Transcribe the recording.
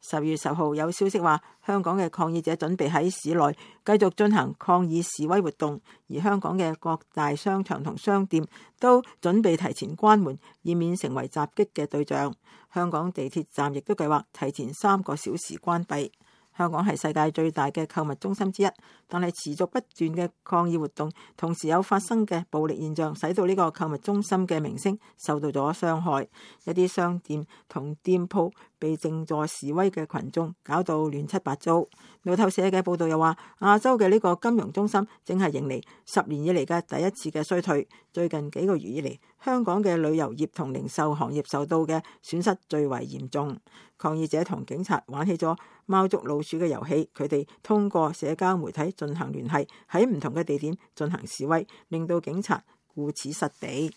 10月10號有消息話，香港嘅抗議者準備喺市內繼續進行抗議示威活動，而香港嘅各大商場同商店都準備提前關門，以免成為襲擊嘅對象。香港地鐵站亦都計劃提前3個小時關閉。香港係世界最大嘅購物中心之一，但係持續不斷嘅抗議活動，同時有發生嘅暴力現象，使到呢個購物中心嘅名聲受到咗傷害。一啲商店同店鋪被靜坐示威嘅群眾搞到亂七八糟。路透社嘅報道又話，亞洲嘅呢個金融中心正係迎嚟10年以嚟嘅第一次嘅衰退。最近幾個月以嚟，香港嘅旅遊業同零售行業受到嘅損失最為嚴重。抗議者同警察玩起咗貓捉老鼠嘅遊戲，佢哋通過社交媒體進行聯繫，喺唔同嘅地點進行示威，令到警察顧此失彼。